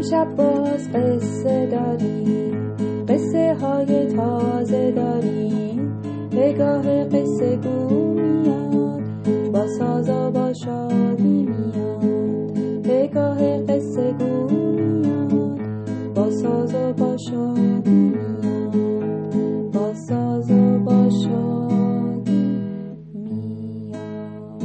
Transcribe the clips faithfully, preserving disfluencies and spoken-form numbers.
امشب باز قصه داریم، قصه های تازه داریم. پگاه قصه گو میاد، با ساز و با شادی میاد. پگاه قصه گو میاد، با ساز و با شادی میاد. با ساز و با شادی میاد.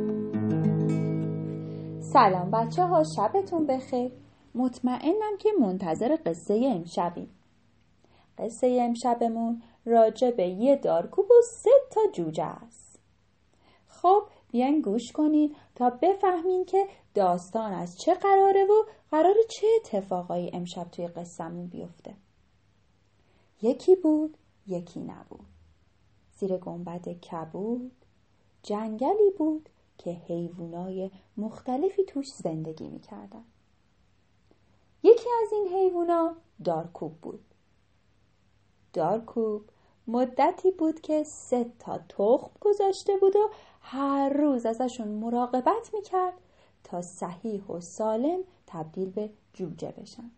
سلام بچه ها، شبتون بخیر. مطمئنم که منتظر قصه امشبیم. قصه امشبمون راجع به یه دارکوب و سه تا جوجه است. خب بیاین گوش کنین تا بفهمین که داستان از چه قراره و قراره چه اتفاقایی امشب توی قصه‌مون بیفته. یکی بود، یکی نبود. زیر گنبد کبود جنگلی بود که حیوانای مختلفی توش زندگی می‌کردن. یکی از این حیوونا دارکوب بود. دارکوب مدتی بود که سه تا تخم گذاشته بود و هر روز ازشون مراقبت میکرد تا صحیح و سالم تبدیل به جوجه بشن.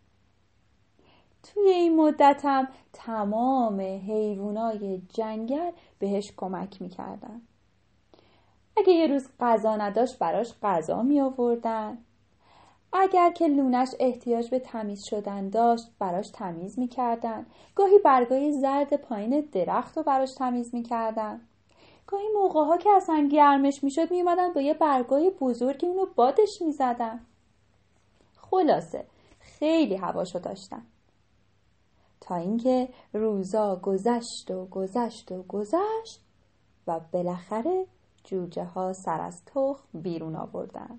توی این مدت هم تمام حیوانای جنگل بهش کمک میکردن. اگه یه روز غذا نداشت براش غذا می آوردن. اگر که لونش احتیاج به تمیز شدن داشت براش تمیز می کردن. گاهی برگای زرد پایین درخت رو براش تمیز می کردن. گاهی موقع ها که اصلا گرمش می شد می اومدن با یه برگای بزرگی اونو بادش می زدن. خلاصه خیلی هواشو داشتن. تا اینکه روزا گذشت و گذشت و گذشت و بالاخره جوجه ها سر از تخم بیرون آوردن.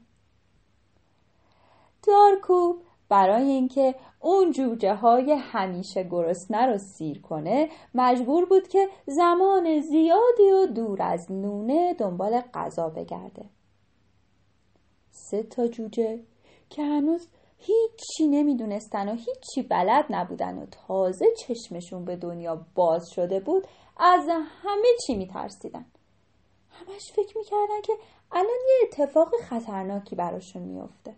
دارکوب برای اینکه اون جوجه های همیشه گرسنه رو سیر کنه مجبور بود که زمان زیادی و دور از لونه دنبال غذا بگرده. سه تا جوجه که هنوز هیچی نمیدونستن و هیچی بلد نبودن و تازه چشمشون به دنیا باز شده بود از همه چی میترسیدن. همش فکر میکردن که الان یه اتفاق خطرناکی براشون میفته.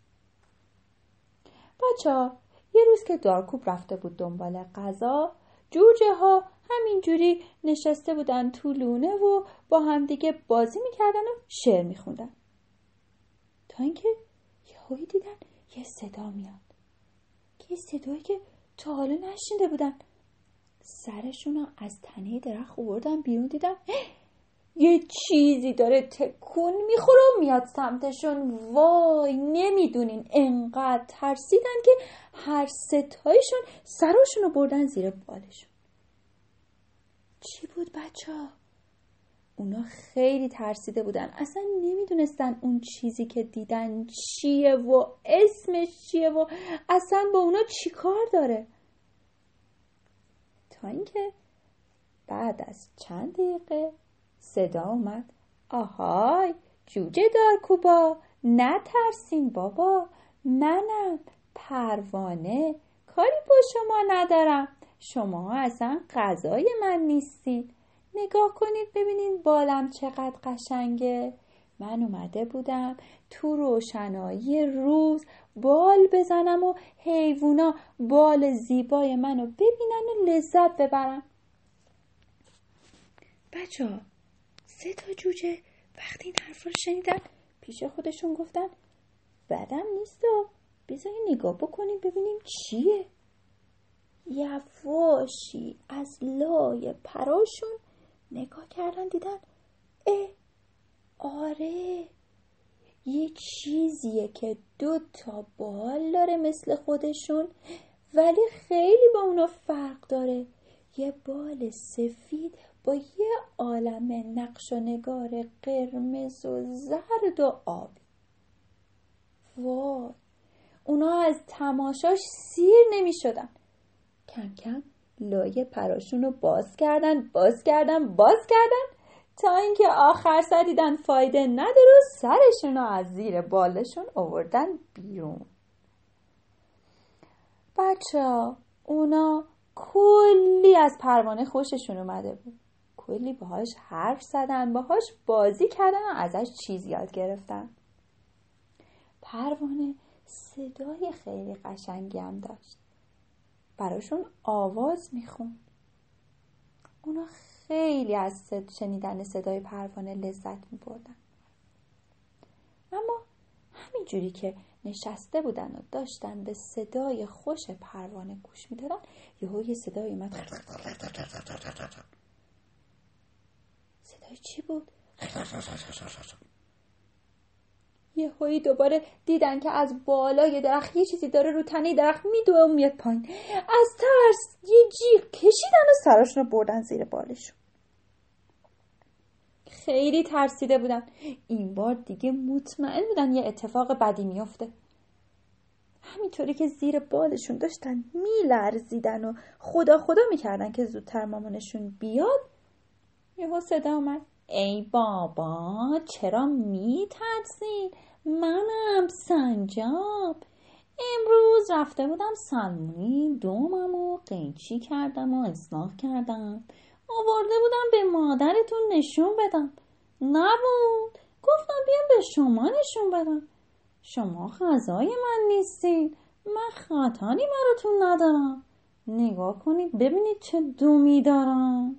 بچه ها یه روز که دارکوب رفته بود دنبال غذا، جوجه ها همینجوری نشسته بودن تو لونه و با همدیگه بازی میکردن و شعر میخوندن. تا اینکه یهویی دیدن یه صدا میاد، که یه صدایی که تا حالا نشنیده بودن. سرشون رو از تنه درخت آوردن بیرون، دیدن یه چیزی داره تکون میخوره و میاد سمتشون. وای نمیدونین انقدر ترسیدن که هر ستایشون سرشون رو بردن زیر بالشون. چی بود بچه ها؟ اونا خیلی ترسیده بودن، اصلا نمیدونستن اون چیزی که دیدن چیه و اسمش چیه و اصلا با اونا چی کار داره. تا اینکه بعد از چند دقیقه صدا اومد، آهای جوجه دارکوبا، نترسین بابا، منم پروانه، کاری با شما ندارم، شما اصلا غذای من نیستید. نگاه کنید ببینید بالم چقدر قشنگه. من اومده بودم تو روشنایی روز بال بزنم و حیوونا بال زیبای منو ببینن و لذت ببرن. بچه ها سه تا جوجه وقتی این حرفا رو شنیدن پیش خودشون گفتن بدم نیستا، بذارین نگاه بکنیم ببینیم چیه. یواشی از لای پراشون نگاه کردن، دیدن اه آره یه چیزیه که دو تا بال داره مثل خودشون ولی خیلی با اونا فرق داره. یه بال سفید با یه عالم نقش و نگار قرمز و زرد و آبی. وای اونا از تماشاش سیر نمی شدن. کم کم لایه پراشون رو باز کردن باز کردن باز کردن تا اینکه آخر سر دیدن فایده نداره و سرشون رو از زیر بالشون آوردن بیرون. بچه ها اونا کلی از پروانه خوششون اومده بود، کلی باهاش حرف زدن، باهاش بازی کردن و ازش چیز یاد گرفتن. پروانه صدای خیلی قشنگی هم داشت. براشون آواز میخوند. اونا خیلی از صد... شنیدن صدای پروانه لذت میبردن. اما همینجوری که نشسته بودن و داشتن به صدای خوش پروانه گوش میدادن، یهو یه صدای اومد. صدای چی بود؟ یهویی دوباره دیدن که از بالای درخت یه چیزی داره رو تنه درخت میدوه و میاد پایین. از ترس یه جیغ کشیدن و سراشون رو بردن زیر بالشون. خیلی ترسیده بودن. این بار دیگه مطمئن بودن یه اتفاق بدی میفته. همینطوری که زیر بالشون داشتن میلرزیدن و خدا خدا میکردن که زودتر مامانشون بیاد، یهو صدا اومد. ای بابا چرا میترسین؟ منم سنجاب. امروز رفته بودم سلمونی دومم و قیچی کردم و اصلاح کردم، آورده بودم به مادرتون نشون بدم. نبود، گفتم بیام به شما نشون بدم. شما غذای من نیستین، من خطری براتون ندارم. نگاه کنید ببینید چه دومی دارم.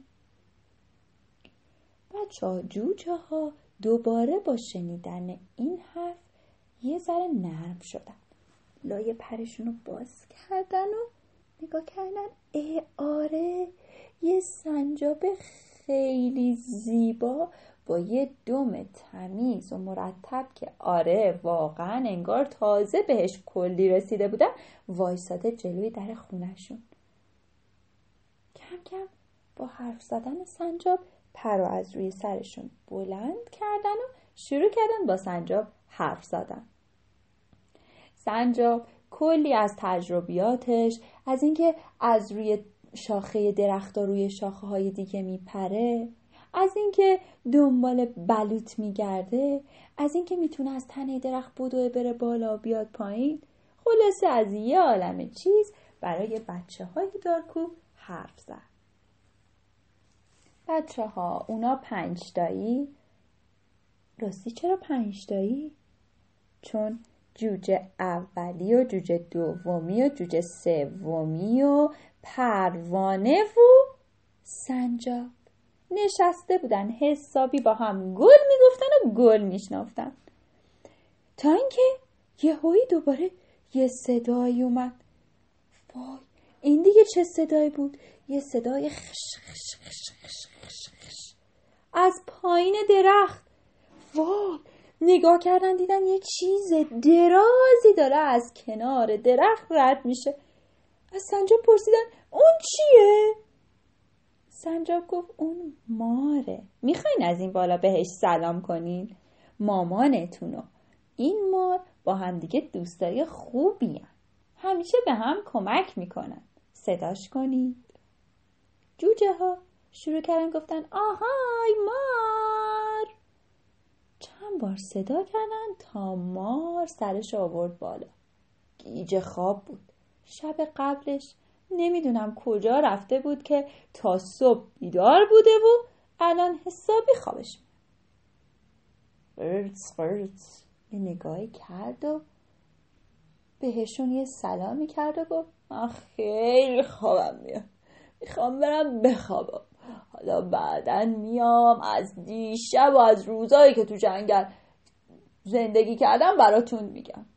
بچه ها جوجه ها دوباره با شنیدن این حرف یه ذره نرم شدن. لای پرشون رو باز کردن و نگاه کردن. ای آره، یه سنجاب خیلی زیبا با یه دم تمیز و مرتب که آره واقعا انگار تازه بهش کلی رسیده بودن، وایساده جلوی در خونهشون. کم کم با حرف زدن سنجاب پر رو از روی سرشون بلند کردن و شروع کردن با سنجاب حرف زدن. سنجاب کلی از تجربیاتش، از اینکه از روی شاخه درخت روی شاخه های دیگه میپره، از اینکه دنبال بلوط میگرده، از اینکه میتونه از تنه درخت بدوه بره بالا بیاد پایین، خلاصه از یه عالم چیز برای بچه های دارکوب حرف زد. بچه ها اونا پنج تایی. راستی چرا پنج تایی؟ چون جوجه اولی و جوجه دومی و جوجه سومی و پروانه و سنجاب نشسته بودن حسابی با هم گل میگفتن و گل میشنافتن، تا اینکه یهویی دوباره یه صدایی اومد. وای، این دیگه چه صدایی بود؟ یه صدای خش خش خش خش خش خش از پایین درخت. وای، نگاه کردن دیدن یه چیز درازی داره از کنار درخت رد میشه. از سنجاب پرسیدن اون چیه؟ سنجاب گفت اون ماره. میخواین از این بالا بهش سلام کنین؟ مامانتونو این مار با هم دیگه دوستای خوبی هن. همیشه به هم کمک میکنن. صداش کنید. جوجه ها شروع کردن گفتن آهای مار. چند بار صدا کردن تا مار سرش آورد بالا. گیج خواب بود. شب قبلش نمیدونم کجا رفته بود که تا صبح بیدار بوده و الان حسابی خوابش میاد. فرز فرز یه نگاهی کرد و بهشون یه سلامی کرد و گفت من خیلی خوابم میاد، میخوام برم بخوابم. حالا بعداً میام از دیشب و از روزایی که تو جنگل زندگی کردم براتون میگم.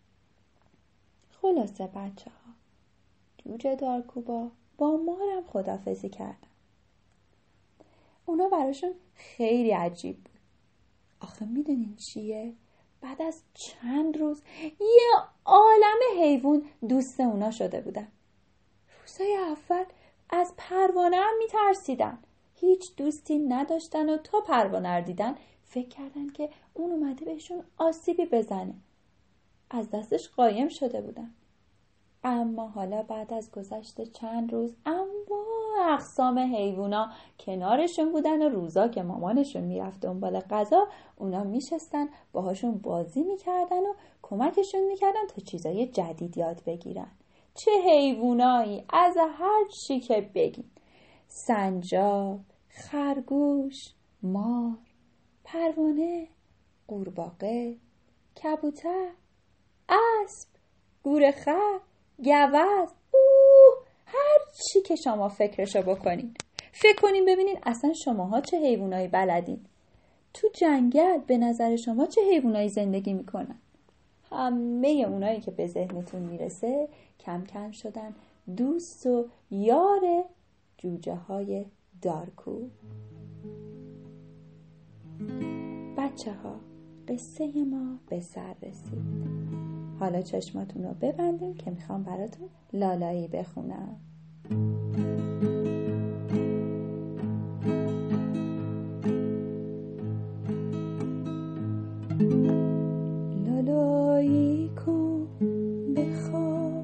خلاصه بچه ها جوجه دارکوبا با مارم خدافزی کردن. اونا براشون خیلی عجیب بود. آخه میدونین چیه؟ بعد از چند روز یه عالم حیوان دوست اونا شده بودن. روزای اول از پروانه هم میترسیدن. هیچ دوستی نداشتن و تا پروانه رو دیدن فکر کردن که اون اومده بهشون آسیبی بزنه. از دستش قایم شده بودن. اما حالا بعد از گذشت چند روز انواع اقسام حیوونا کنارشون بودن و روزا که مامانشون میرفت دنبال غذا اونا میشستن باهاشون بازی میکردن و کمکشون میکردن تا چیزای جدید یاد بگیرن. چه حیوانایی از هر چی که بگین. سنجاب، خرگوش، مار، پروانه، قورباغه، کبوتر، اسب، گورخر، گوز، اوه، هر چی که شما فکرشو بکنین. فکر کنین ببینین اصلا شماها چه حیوانایی بلدین. تو جنگل به نظر شما چه حیوانایی زندگی میکنن؟ همه اونایی که به ذهنتون میرسه کم کم شدن دوست و یار جوجه های دارکو. بچه ها، قصه ما به سر رسید. حالا چشماتون رو ببندین که میخوام براتون لالایی بخونم. لالایی کن بخواب،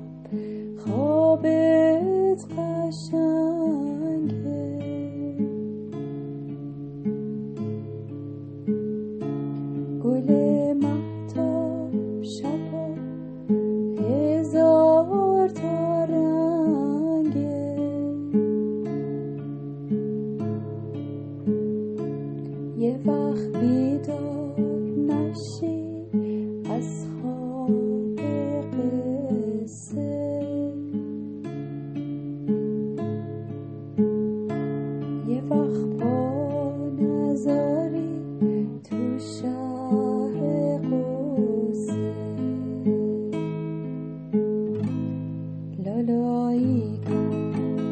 خوابت قشنگه، گل مهتاب شبا هزار تا رنگه، یه وقت بیدار نشی از خواب قصه، یه وقت پا نذاری تو شهر قصه، لالایی کن،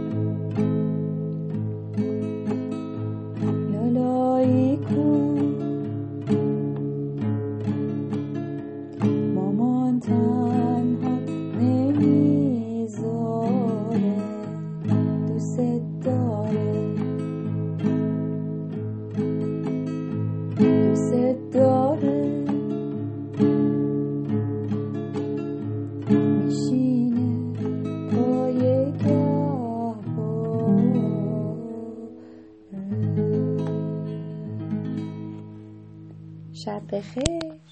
لالایی کن، مامان تنها نمیذاره، دوست داره، دوست داره، میشینه پای گهواره. شب بخیر.